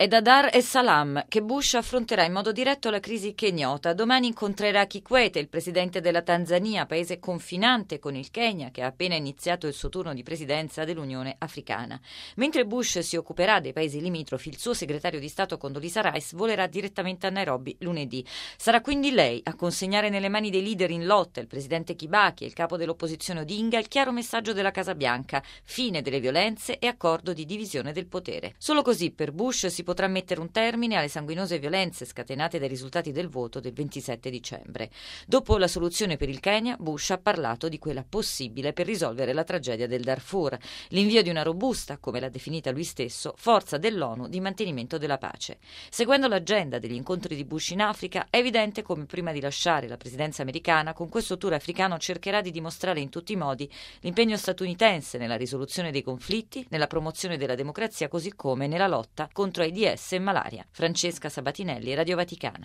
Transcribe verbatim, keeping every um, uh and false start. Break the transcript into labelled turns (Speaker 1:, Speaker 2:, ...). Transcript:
Speaker 1: È da Dar es Salaam che Bush affronterà in modo diretto la crisi kenyota. Domani incontrerà Kikwete, il presidente della Tanzania, paese confinante con il Kenya, che ha appena iniziato il suo turno di presidenza dell'Unione Africana. Mentre Bush si occuperà dei paesi limitrofi, il suo segretario di Stato Condoleezza Rice volerà direttamente a Nairobi lunedì. Sarà quindi lei a consegnare nelle mani dei leader in lotta, il presidente Kibaki e il capo dell'opposizione Odinga, il chiaro messaggio della Casa Bianca: fine delle violenze e accordo di divisione del potere. Solo così per Bush si potrà mettere un termine alle sanguinose violenze scatenate dai risultati del voto del ventisette dicembre. Dopo la soluzione per il Kenya, Bush ha parlato di quella possibile per risolvere la tragedia del Darfur, l'invio di una robusta, come l'ha definita lui stesso, forza dell'ONU di mantenimento della pace. Seguendo l'agenda degli incontri di Bush in Africa, è evidente come prima di lasciare la presidenza americana, con questo tour africano cercherà di dimostrare in tutti i modi l'impegno statunitense nella risoluzione dei conflitti, nella promozione della democrazia, così come nella lotta contro AIDS e malaria. Francesca Sabatinelli, Radio Vaticana.